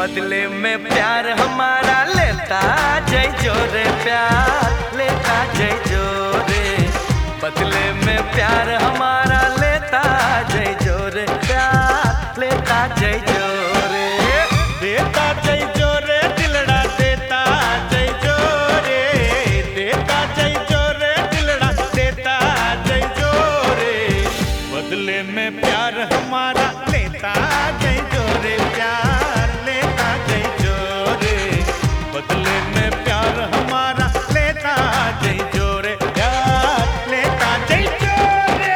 बदले में प्यार हमारा लेता जय जोरे, प्यार लेता जय जोरे। बदले में प्यार हमारा लेता जय जोरे, प्यार लेता जय जोरे। देता जय जोरे दिलड़ा देता जय जोरे, देता जय जोरे दिलड़ा देता जय जोरे। बदले में प्यार हमारा लेता जय जोरे, प्यार लेता जय जोरे। बदले में प्यार हमारा लेता जय जोरे, प्यार लेता जय जोरे।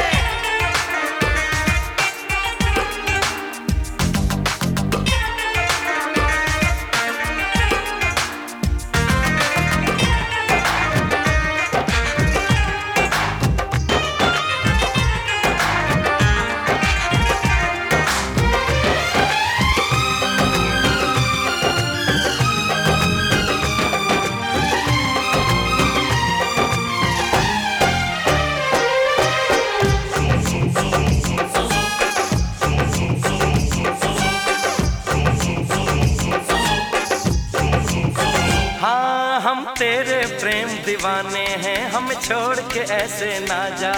हाँ हम तेरे प्रेम दीवाने हैं, हमें छोड़ के ऐसे ना जा।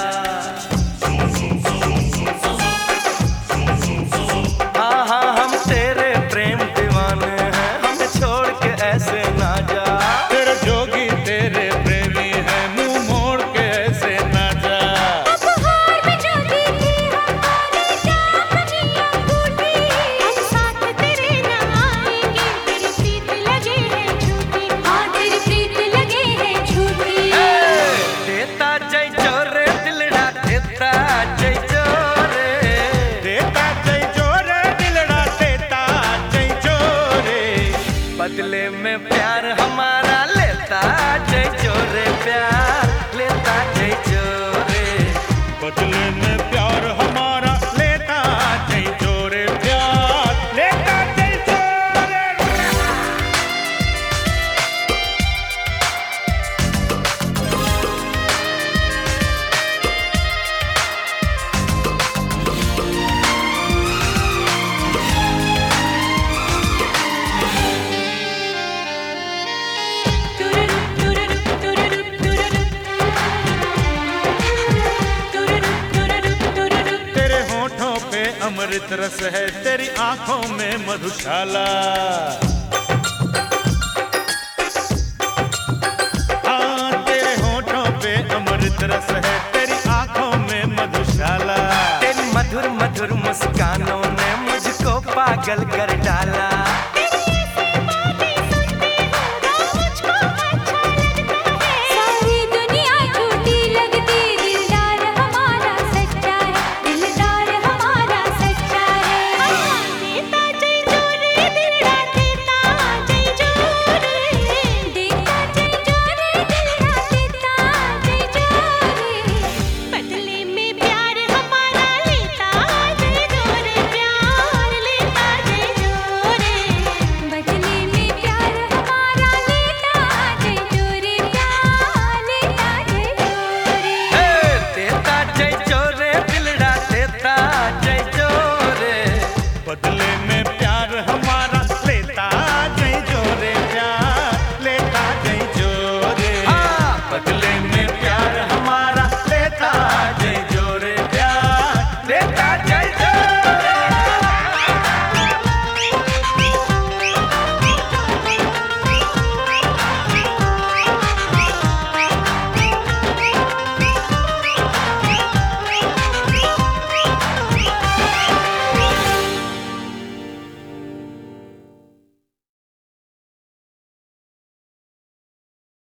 हाँ हाँ हम तेरे प्रेम दीवाने हैं, हमें छोड़ के ऐसे ना जा। तेरे जोगी तेरे प्रेमी है, मुंह मोड़ के ऐसे ना जा। उपहार में जोगी थी हमारी चांदनियां टूटी, हम साथ तेरे न आएंगे, तेरी प्रीत लगे है झूठी। हाँ तेरी प्रीत लगे है झूठी। देता जय जोरे दिलड़ा देता जय जोरे, देता जय जोरे दिलड़ा देता जय जोरे। बदले में प्यार हमारा लेता जय जोरे, प्यार लेता जय जोरे। बदले में प्यार हमारा लेता जय जोरे, प्यार लेता जय जोरे। तेरे होठों पे अमृत रस है, तेरी आंखों में मधुशाला। हाँ तेरे होठों पे अमृत रस है,